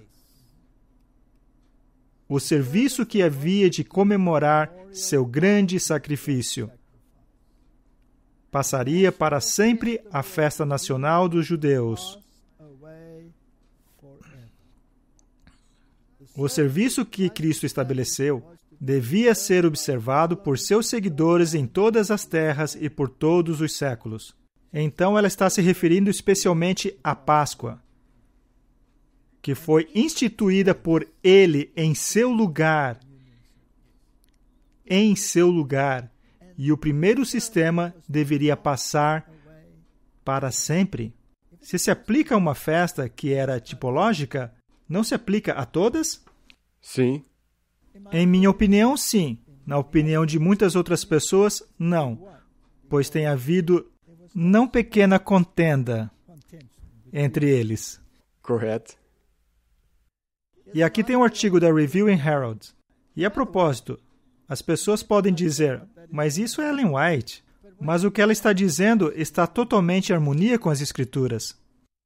o serviço que havia de comemorar seu grande sacrifício. Passaria para sempre a festa nacional dos judeus. O serviço que Cristo estabeleceu devia ser observado por seus seguidores em todas as terras e por todos os séculos. Então ela está se referindo especialmente à Páscoa, que foi instituída por Ele em seu lugar. Em seu lugar. E o primeiro sistema deveria passar para sempre. Se aplica a uma festa que era tipológica, não se aplica a todas? Sim. Em minha opinião, sim. Na opinião de muitas outras pessoas, não. Pois tem havido não pequena contenda entre eles. Correto. E aqui tem um artigo da Review and Herald. E a propósito, as pessoas podem dizer, mas isso é Ellen White. Mas o que ela está dizendo está totalmente em harmonia com as Escrituras.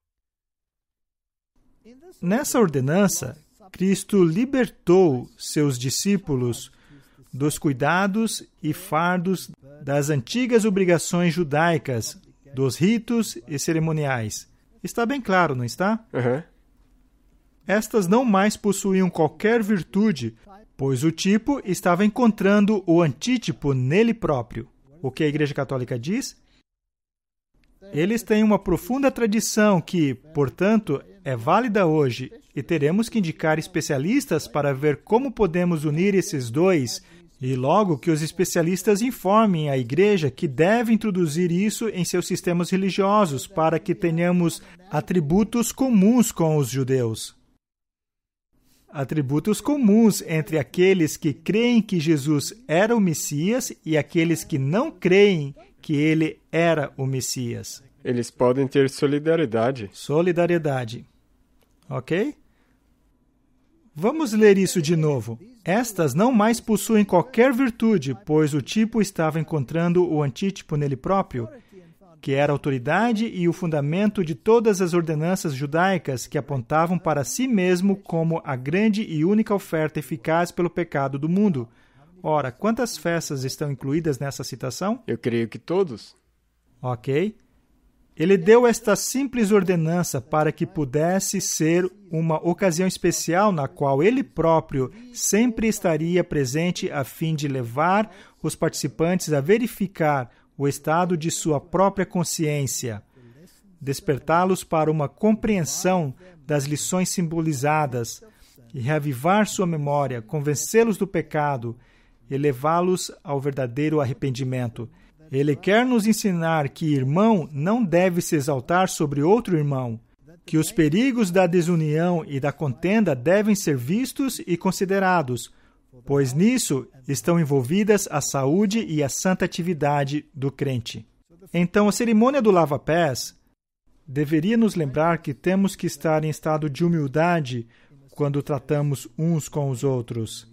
Nessa ordenança, Cristo libertou seus discípulos dos cuidados e fardos das antigas obrigações judaicas, dos ritos e cerimoniais. Está bem claro, não está? Uhum. Estas não mais possuíam qualquer virtude, pois o tipo estava encontrando o antítipo nele próprio. O que a Igreja Católica diz? Eles têm uma profunda tradição que, portanto, é válida hoje, e teremos que indicar especialistas para ver como podemos unir esses dois, e logo que os especialistas informem a Igreja que deve introduzir isso em seus sistemas religiosos para que tenhamos atributos comuns com os judeus. Atributos comuns entre aqueles que creem que Jesus era o Messias e aqueles que não creem que ele era o Messias. Eles podem ter solidariedade. Solidariedade. Ok? Vamos ler isso de novo. Estas não mais possuem qualquer virtude, pois o tipo estava encontrando o antítipo nele próprio, que era a autoridade e o fundamento de todas as ordenanças judaicas que apontavam para si mesmo como a grande e única oferta eficaz pelo pecado do mundo. Ora, quantas festas estão incluídas nessa citação? Eu creio que todos. Ok. Ele deu esta simples ordenança para que pudesse ser uma ocasião especial na qual ele próprio sempre estaria presente a fim de levar os participantes a verificar o estado de sua própria consciência, despertá-los para uma compreensão das lições simbolizadas e reavivar sua memória, convencê-los do pecado e levá-los ao verdadeiro arrependimento. Ele quer nos ensinar que irmão não deve se exaltar sobre outro irmão, que os perigos da desunião e da contenda devem ser vistos e considerados, pois nisso estão envolvidas a saúde e a santa atividade do crente. Então, a cerimônia do lava-pés deveria nos lembrar que temos que estar em estado de humildade quando tratamos uns com os outros.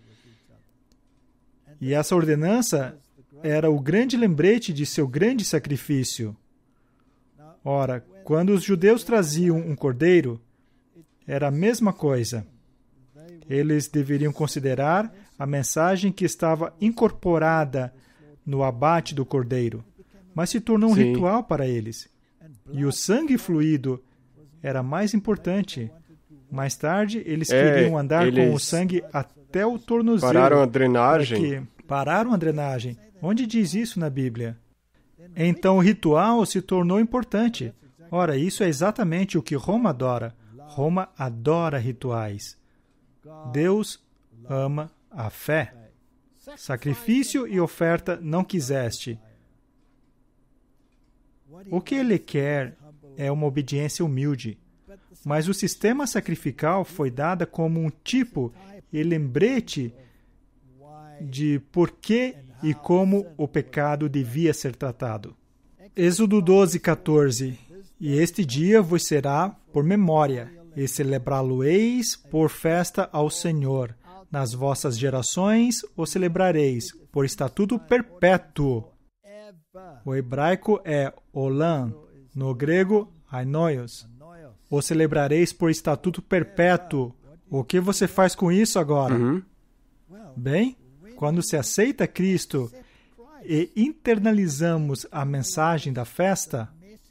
E essa ordenança era o grande lembrete de seu grande sacrifício. Ora, quando os judeus traziam um cordeiro, era a mesma coisa. Eles deveriam considerar a mensagem que estava incorporada no abate do cordeiro, mas se tornou um ritual para eles. E o sangue fluído era mais importante. Mais tarde, eles queriam andar com o sangue até o tornozelo. Pararam a drenagem. Pararam a drenagem. Onde diz isso na Bíblia? Então o ritual se tornou importante. Ora, isso é exatamente o que Roma adora. Roma adora rituais. Deus ama a fé. Sacrifício e oferta não quiseste. O que ele quer é uma obediência humilde. Mas o sistema sacrificial foi dado como um tipo e lembrete de por que e como o pecado devia ser tratado. Êxodo 12:14. E este dia vos será por memória, e celebrá-lo-eis por festa ao Senhor. Nas vossas gerações o celebrareis, por estatuto perpétuo. O hebraico é olam, no grego, ainoios. O celebrareis por estatuto perpétuo. O que você faz com isso agora? Bem, quando se aceita Cristo e internalizamos a mensagem da festa,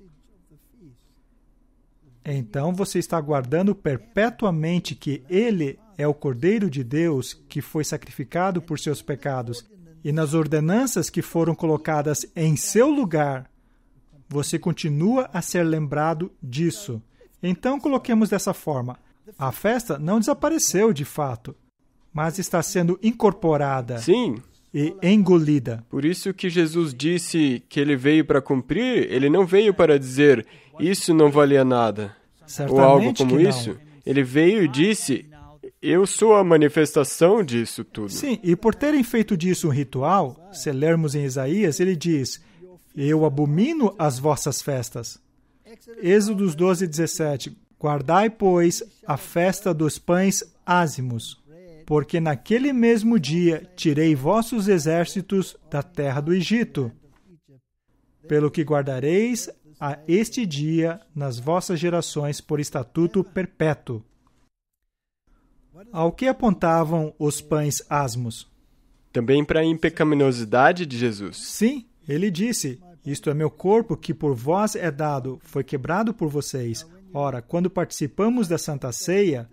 então você está guardando perpetuamente que Ele é o Cordeiro de Deus que foi sacrificado por seus pecados. E nas ordenanças que foram colocadas em seu lugar, você continua a ser lembrado disso. Então, coloquemos dessa forma. A festa não desapareceu de fato, mas está sendo incorporada. Sim. E engolida. Por isso que Jesus disse que ele veio para cumprir, ele não veio para dizer, isso não valia nada. Certamente ou algo como que não. isso. Ele veio e disse, eu sou a manifestação disso tudo. Sim, e por terem feito disso um ritual, se lermos em Isaías, ele diz, eu abomino as vossas festas. Êxodo 12:17. Guardai, pois, a festa dos pães ázimos, porque naquele mesmo dia tirei vossos exércitos da terra do Egito. Pelo que guardareis a este dia nas vossas gerações por estatuto perpétuo. Ao que apontavam os pães asmos? Também para a impecaminosidade de Jesus. Sim, ele disse, isto é meu corpo que por vós é dado, foi quebrado por vocês. Ora, quando participamos da Santa Ceia,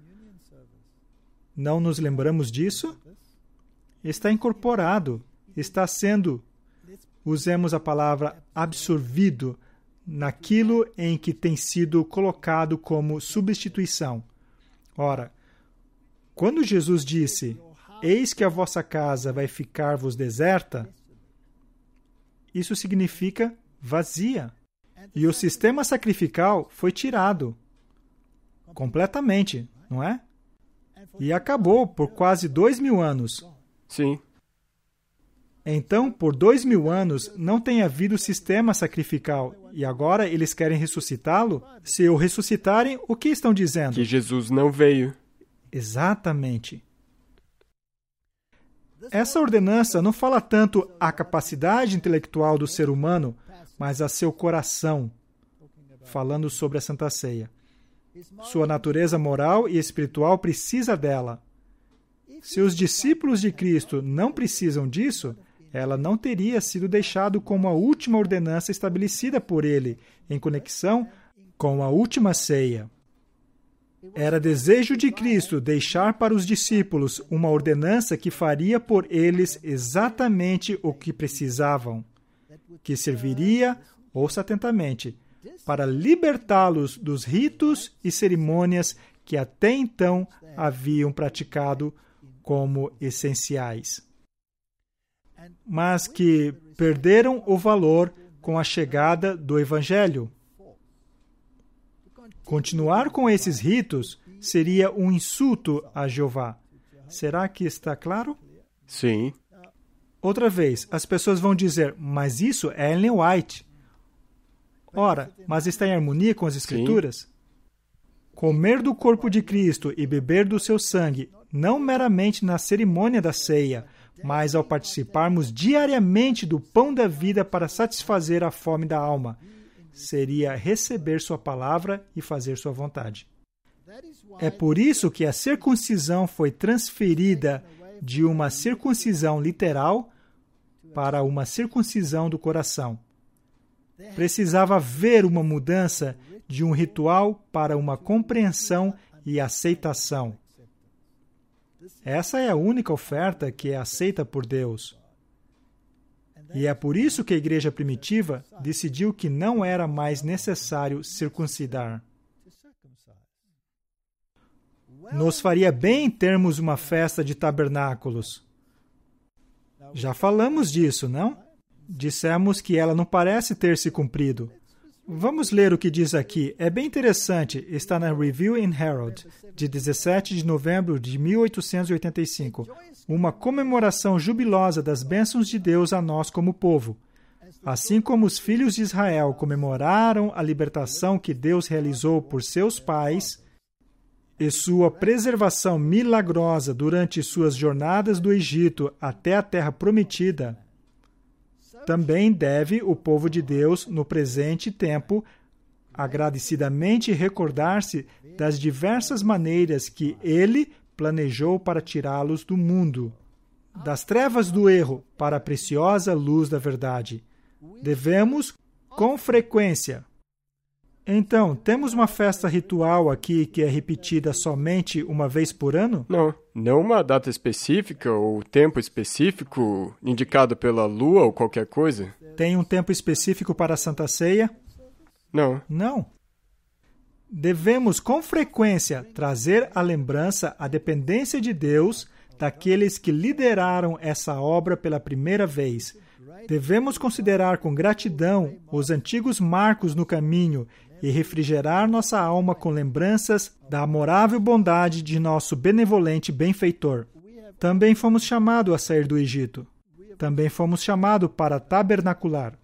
não nos lembramos disso? Está incorporado, está sendo, usemos a palavra absorvido, naquilo em que tem sido colocado como substituição. Ora, quando Jesus disse, eis que a vossa casa vai ficar-vos deserta, isso significa vazia. E o sistema sacrificial foi tirado completamente, não é? E acabou por quase 2000 anos. Sim. Então, por 2000 anos, não tem havido sistema sacrificial. E agora eles querem ressuscitá-lo? Se o ressuscitarem, o que estão dizendo? Que Jesus não veio. Exatamente. Essa ordenança não fala tanto à capacidade intelectual do ser humano, mas a seu coração, falando sobre a Santa Ceia. Sua natureza moral e espiritual precisa dela. Se os discípulos de Cristo não precisam disso, ela não teria sido deixada como a última ordenança estabelecida por ele, em conexão com a última ceia. Era desejo de Cristo deixar para os discípulos uma ordenança que faria por eles exatamente o que precisavam, que serviria, ouça atentamente, para libertá-los dos ritos e cerimônias que até então haviam praticado como essenciais, mas que perderam o valor com a chegada do Evangelho. Continuar com esses ritos seria um insulto a Jeová. Será que está claro? Sim. Outra vez, as pessoas vão dizer, mas isso é Ellen White. Ora, mas está em harmonia com as Escrituras? Sim. Comer do corpo de Cristo e beber do seu sangue, não meramente na cerimônia da ceia, mas ao participarmos diariamente do pão da vida para satisfazer a fome da alma, seria receber sua palavra e fazer sua vontade. É por isso que a circuncisão foi transferida de uma circuncisão literal para uma circuncisão do coração. Precisava haver uma mudança de um ritual para uma compreensão e aceitação. Essa é a única oferta que é aceita por Deus. E é por isso que a igreja primitiva decidiu que não era mais necessário circuncidar. Nos faria bem termos uma festa de tabernáculos. Já falamos disso, não? Dissemos que ela não parece ter se cumprido. Vamos ler o que diz aqui. É bem interessante. Está na Review and Herald, de 17 de novembro de 1885. Uma comemoração jubilosa das bênçãos de Deus a nós como povo. Assim como os filhos de Israel comemoraram a libertação que Deus realizou por seus pais e sua preservação milagrosa durante suas jornadas do Egito até a terra prometida, também deve o povo de Deus, no presente tempo, agradecidamente recordar-se das diversas maneiras que Ele planejou para tirá-los do mundo, das trevas do erro para a preciosa luz da verdade. Devemos, com frequência. Então, temos uma festa ritual aqui que é repetida somente uma vez por ano? Não uma data específica ou tempo específico indicado pela lua ou qualquer coisa. Tem um tempo específico para a Santa Ceia? Não. Devemos, com frequência, trazer à lembrança a dependência de Deus daqueles que lideraram essa obra pela primeira vez. Devemos considerar com gratidão os antigos marcos no caminho e refrigerar nossa alma com lembranças da amorável bondade de nosso benevolente benfeitor. Também fomos chamados a sair do Egito. Também fomos chamados para tabernacular.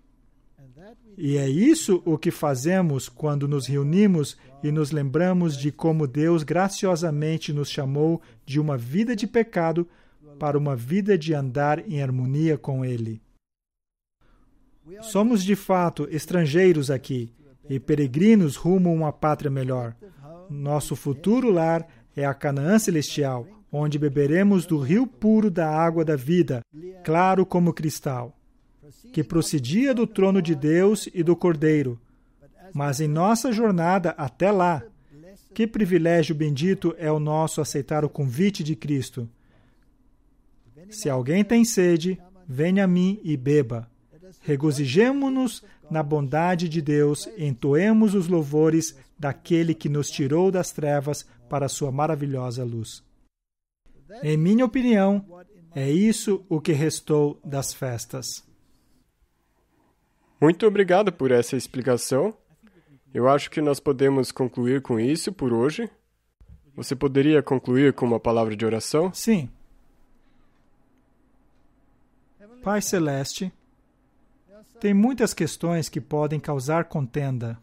E é isso o que fazemos quando nos reunimos e nos lembramos de como Deus graciosamente nos chamou de uma vida de pecado para uma vida de andar em harmonia com Ele. Somos de fato estrangeiros aqui e peregrinos rumo a uma pátria melhor. Nosso futuro lar é a Canaã celestial, onde beberemos do rio puro da água da vida, claro como cristal, que procedia do trono de Deus e do Cordeiro. Mas em nossa jornada até lá, que privilégio bendito é o nosso aceitar o convite de Cristo. Se alguém tem sede, venha a mim e beba. Regozijemo-nos na bondade de Deus e entoemos os louvores daquele que nos tirou das trevas para a sua maravilhosa luz. Em minha opinião, é isso o que restou das festas. Muito obrigado por essa explicação. Eu acho que nós podemos concluir com isso por hoje. Você poderia concluir com uma palavra de oração? Sim. Pai Celeste, tem muitas questões que podem causar contenda.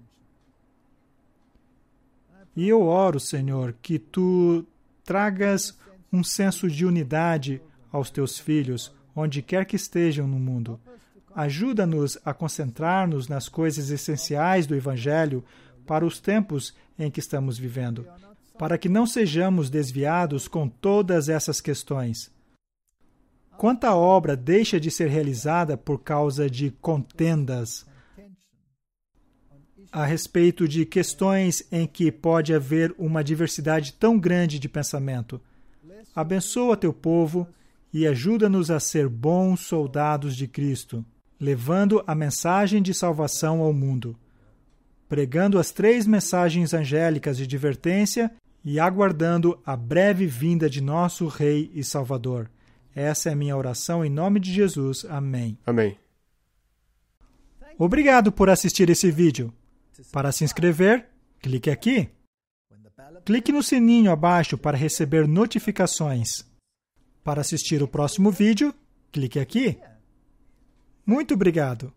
E eu oro, Senhor, que Tu tragas um senso de unidade aos Teus filhos, onde quer que estejam no mundo. Ajuda-nos a concentrar-nos nas coisas essenciais do Evangelho para os tempos em que estamos vivendo, para que não sejamos desviados com todas essas questões. Quanta obra deixa de ser realizada por causa de contendas a respeito de questões em que pode haver uma diversidade tão grande de pensamento. Abençoa Teu povo e ajuda-nos a ser bons soldados de Cristo, levando a mensagem de salvação ao mundo, pregando as 3 mensagens angélicas de advertência e aguardando a breve vinda de nosso Rei e Salvador. Essa é a minha oração em nome de Jesus. Amém. Amém. Obrigado por assistir esse vídeo. Para se inscrever, clique aqui. Clique no sininho abaixo para receber notificações. Para assistir o próximo vídeo, clique aqui. Muito obrigado.